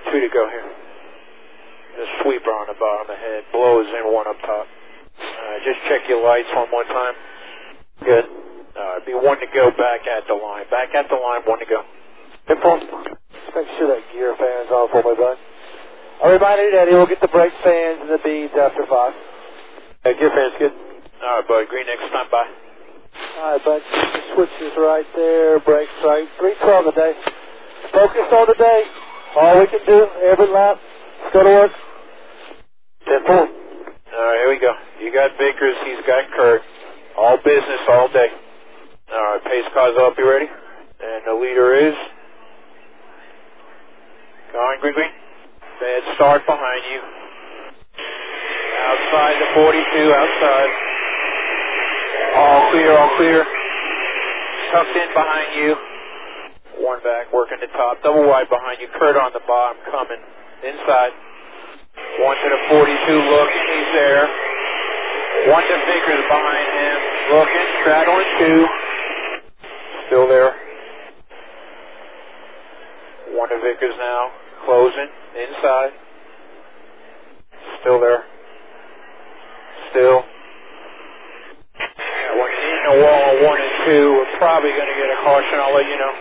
2 to go here. The sweeper on the bottom ahead. Blows in 1 up top. Just check your lights one more time. Good. Be 1 to go back at the line. Back at the line, 1 to go. Good point. Just make sure that gear fan's on for me, bud. I'll remind you, Daddy, we'll get the brake fans and the beads after 5. Gear fan's good. All right, bud. Green next time, bye. All right, bud. The switches right there. Brakes right. 312 today. Focus on the day. All we can do, every lap. Let's go to work. 10-4. All right, here we go. You got Vickers. He's got Kurt. All business all day. All right, pace cars up. You ready? And the leader is... Going green, green. Bad start behind you. Outside the 42, outside. All clear, all clear. Tucked in behind you. 1 back, working the top. Double wide behind you. Kurt on the bottom, coming. Inside. 1 to the 42, looking. He's there. 1 to Vickers behind him. Looking, straddling 2. Still there. 1 to Vickers now. Closing. Inside. Still there. Still. Yeah, when you're in the wall on 1 and 2, we're probably going to get a caution. I'll let you know.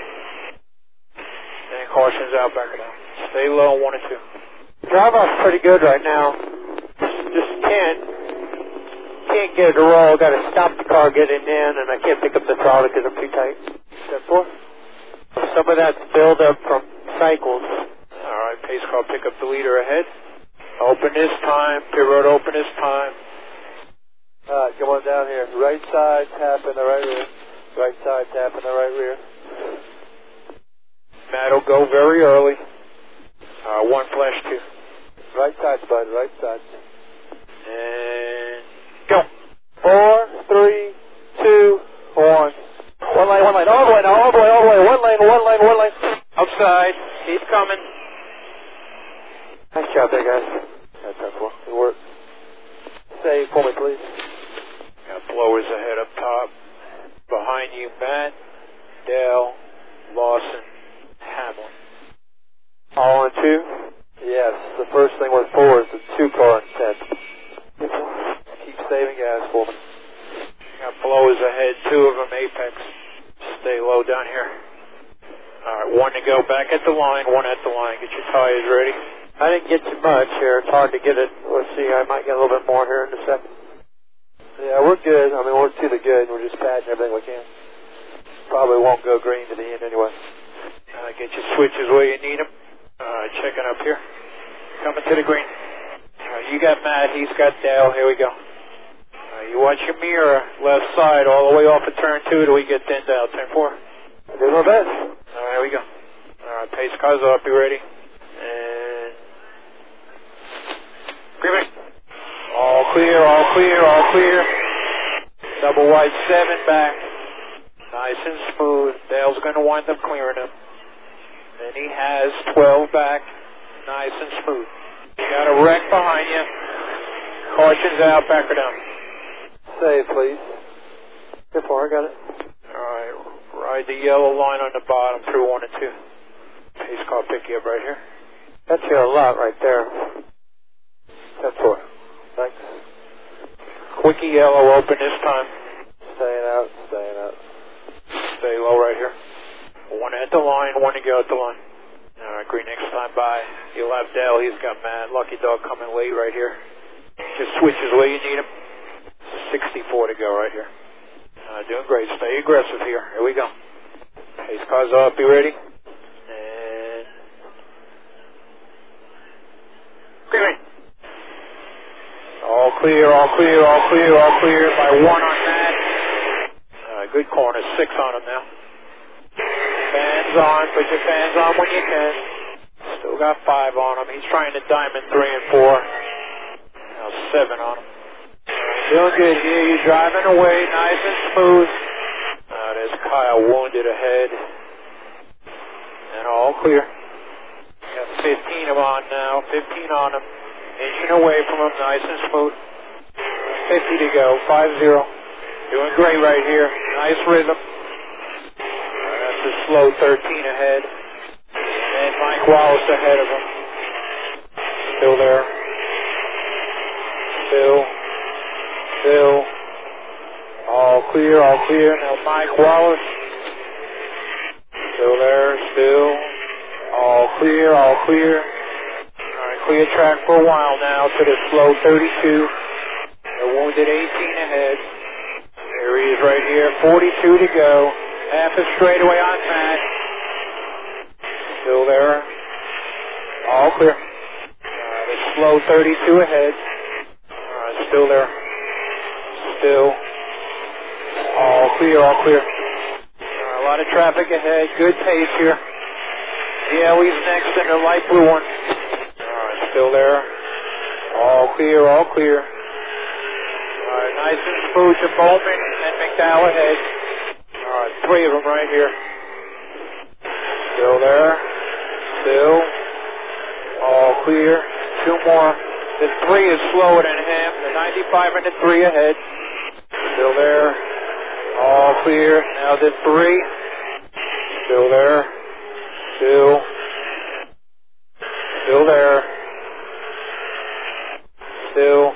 Any cautions out, back it out. Stay low on 1 and 2. Drive-off's pretty good right now. Just can't get it to roll. Got to stop the car getting in, and I can't pick up the throttle because I'm too tight. 10-4. Some of that's build up from cycles. All right, pace car pick up the leader ahead. Open this time. Pit road open this time. All right, come on down here. Right side, tap in the right rear. Right side, tap in the right rear. Matt will go very early. 1 flash 2. Right side, bud. Right side. And go. 4, 3, 2, 1. One lane, 1 lane. All the way now, all the way, all the way. 1 lane, 1 lane, 1 lane. Outside. He's coming. Nice job there, guys. That's that for. Good work. Save for me, please. Got blowers ahead up top. Behind you, Matt, Dale, Lawson, Hamlin. All on 2? Yes. The first thing with 4 is the 2 car instead. Keep saving gas for me. Got blowers ahead, 2 of them apex. Stay low down here. All right, 1 to go. Back at the line, 1 at the line. Get your tires ready. I didn't get too much here. It's hard to get it. Let's see. I might get a little bit more here in a second. Yeah, we're good. I mean, we're to the good. We're just padding everything we can. Probably won't go green to the end anyway. Get your switches where you need them. Checking up here. Coming to the green. You got Matt. He's got Dale. Here we go. You watch your mirror. Left side all the way off of turn 2 till we get thinned out. Turn 4. Do my best. All right, here we go. All right, pace cars up. You ready? And... Green. All clear, all clear, all clear. Double wide 7 back. Nice and smooth. Dale's going to wind up clearing him. And he has 12 back. Nice and smooth. You got a wreck behind you. Caution's out, back her down. Save, please. Good far, I got it. Alright, ride the yellow line on the bottom through 1 and 2. Pace car pick you up right here. That's here a lot right there. 10-4. Thanks. Quickie yellow open this time. Staying out, staying out. Stay low right here. 1 at the line, 1 to go at the line. Alright, green next time by. You'll have Dale, he's got Matt. Lucky Dog coming late right here. Just switches where you need him. 64 to go right here. Doing great. Stay aggressive here. Here we go. Pace cars up. Be ready. And... Green. All clear, all clear, all clear, all clear. By 1 on that. Good corner. 6 on him now. Fans on. Put your fans on when you can. Still got 5 on him. He's trying to diamond 3 and 4. Now 7 on him. Doing good here. You're driving away. Nice and smooth. There's Kyle wounded ahead. And all clear. Got 15 of him on now. 15 on him. Inching away from him. Nice and smooth. 50 to go. 5-0. Doing great right here. Nice rhythm. That's a slow 13 ahead. And Mike Mike Wallace ahead of him. Still there. Still. All clear. Now Mike Wallace. Still there. All clear. All right, clear track for a while now to the slow 32. The wounded 18 ahead. There he is right here. 42 to go. Half a straightaway on Matt. Still there. All clear. The slow 32 ahead. Still there. Still. All clear. A lot of traffic ahead. Good pace here. Yeah, he's next in the light blue one. Still there. All clear. Nice and smooth to Bowman and McDowell ahead. Three of them right here. Still there. All clear. Two more. The 3 is slower than him. The 95 and the 3 ahead. Still there. All clear. Now the 3. Still there. Still there. Still.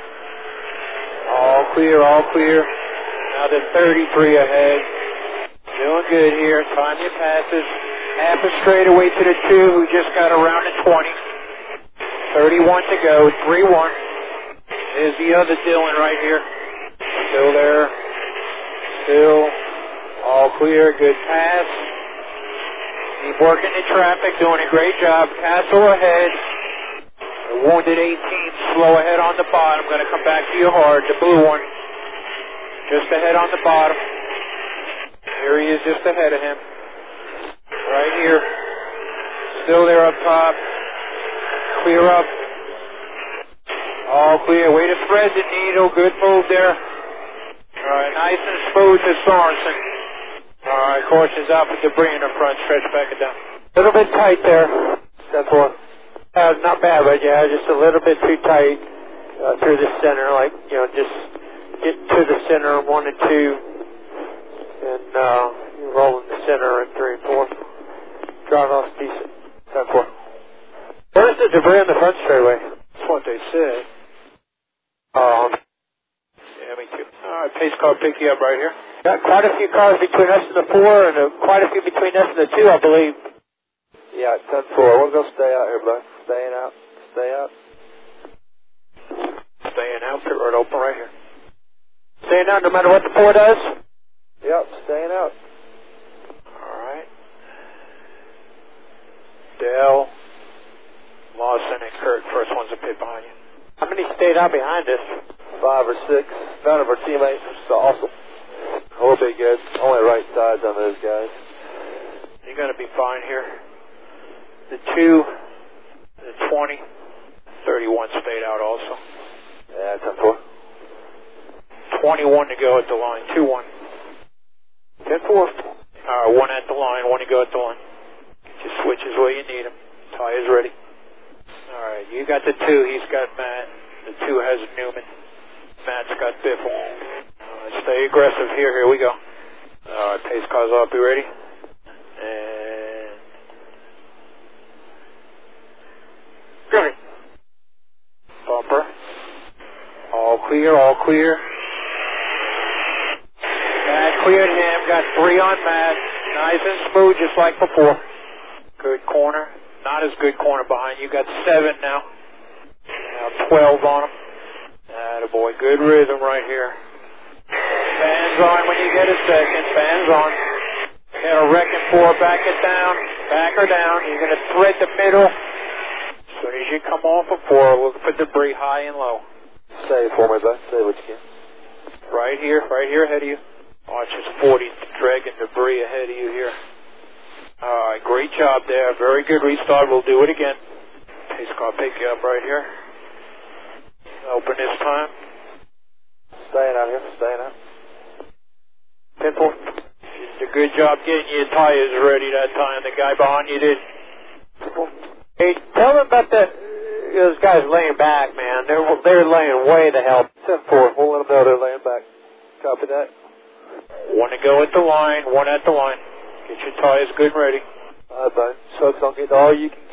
All clear. Now the 33 ahead. Doing good here. Time your passes. Half a straightaway to the 2 who just got around the 20. 31 to go. 3-1. There's the other Dylan right here. Still there. All clear. Good pass. Keep working the traffic. Doing a great job. Castle ahead. The wounded 18 slow ahead on the bottom. Going to come back to you hard. The blue one. Just ahead on the bottom. Here he is just ahead of him. Right here. Still there up top. Clear up. All clear. Way to spread the needle. Good move there. All right, nice and smooth to Sorensen. All right, caution's out for debris in the front. Stretch back and down. A little bit tight there. That's one. Not bad, but yeah, just a little bit too tight through the center. Like, just get to the center 1 and 2, and roll in the center in 3 and 4. Drive off decent. 10-4. Where's the debris on the front straightaway? That's what they said. Yeah, me too. All right, pace car pick you up right here. Got quite a few cars between us and the 4, and quite a few between us and the 2, I believe. Yeah, 10-4. We'll go stay out here, bud. Staying out. Staying out. Pit road open right here. Staying out no matter what the 4 does? Yep, staying out. All right. Dale, Lawson, and Kurt, first one's a pit behind you. How many stayed out behind us? 5 or 6. None of our teammates, which is awesome. We'll be good. Only right sides on those guys. You're going to be fine here. The 2, the 20, 31 stayed out also. Yeah, 10-4. 21 to go at the line. 2-1. 10-4. One at the line, 1 to go at the line. Get your switches where you need them. Tires ready. All right, you got the 2. He's got Matt. The 2 has Newman. Matt's got Biffle. Stay aggressive here. Here we go. All right, pace cars up. You ready? And good. Bumper. All clear. Matt cleared him. Got 3 on Matt. Nice and smooth, just like before. Good corner. Not as good corner behind you. Got 7 now. Now 12 on him. Attaboy. Good rhythm right here. Fans on when you get a second. Fans on. Got a wrecking 4. Back it down. Back her down. You're going to thread the middle. As soon as you come off of 4, look for debris high and low. Say for me, bud. Say what you can. Right here ahead of you. Watch this 40 dragging debris ahead of you here. All right, great job there. Very good restart. We'll do it again. Pace car pick you up right here. Open this time. Staying out here. Staying out. 10-4. Did a good job getting your tires ready that time. The guy behind you did. Hey, tell them about those guys laying back, man. They're laying way the hell. 10-4. We'll let them know they're laying back. Copy that. 1 to go at the line. 1 at the line. Get your tires good and ready. All right, bud. So don't get all you can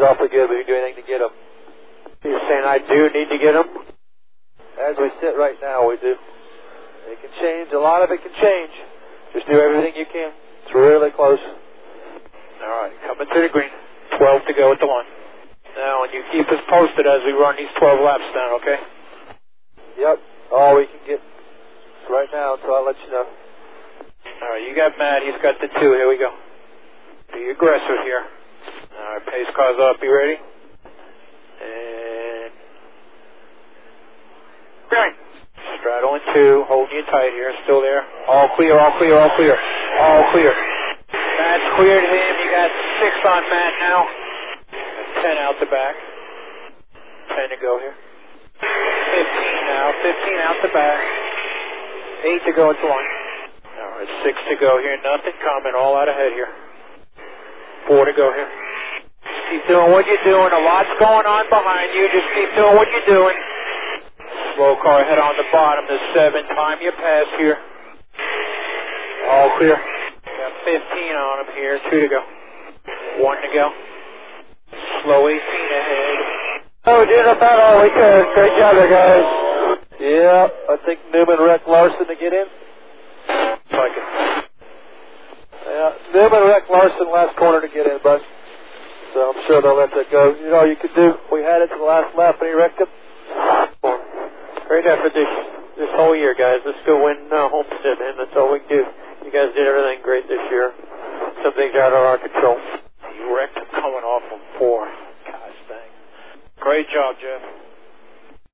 awfully good. We can do anything to get them. You're saying I do need to get them? As we sit right now, we do. It can change. A lot of it can change. Just do everything you can. It's really close. All right, coming to the green. 12 to go at the line. Now, and you keep us posted as we run these 12 laps down, okay? Yep. All we can get right now, so I'll let you know. All right, you got Matt. He's got the 2. Here we go. Be aggressive here. All right, pace car's up. You ready? And green. Straddling 2. Holding you tight here. Still there. All clear, all clear, all clear. All clear. Matt's cleared him. You got 6 on Matt now. 10 out the back. 10 to go here. 15 now. 15 out the back. 8 to go at the line. All right, 6 to go here. Nothing coming. All out ahead here. 4 to go here. Just keep doing what you're doing. A lot's going on behind you. Just keep doing what you're doing. Slow car ahead on the bottom. The 7. Time your pass here. All clear. Got 15 on him here. 2 to go. 1 to go. Slow 18 ahead. Oh, did about all we could. Great job there, guys. Yeah, I think Newman wrecked Larson to get in. Like it. Yeah, Newman wrecked Larson last corner to get in, bud. So I'm sure they'll let that go. You know, you could do. We had it to the last lap and he wrecked him. Great effort this whole year, guys. Let's go win Homestead, man. That's all we can do. You guys did everything great this year. Some things out of our control. You wrecked him coming off from 4. Gosh dang. Great job, Jeff.